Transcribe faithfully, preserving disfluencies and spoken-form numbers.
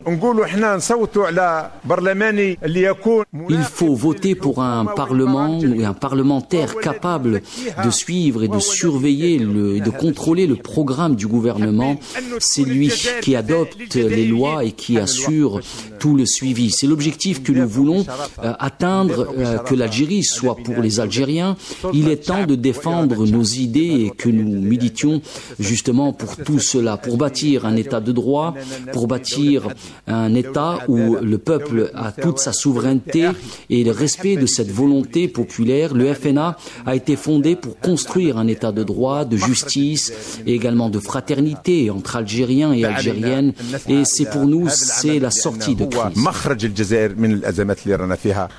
Il faut voter pour un parlement et un parlementaire capable de suivre et de surveiller, le, de contrôler le programme du gouvernement. C'est lui qui adopte les lois et qui assure tout le suivi. C'est l'objectif que nous voulons euh, atteindre, euh, que l'Algérie soit pour les Algériens. Il est temps de défendre nos idées et que nous militions justement pour tout cela, pour bâtir un État de droit, pour bâtir un État où le peuple a toute sa souveraineté et le respect de cette volonté populaire. Le F N A a été fondé pour construire un État de droit, de justice et également de fraternité entre Algériens et Algériennes. Et c'est pour nous, c'est la sortie de crise.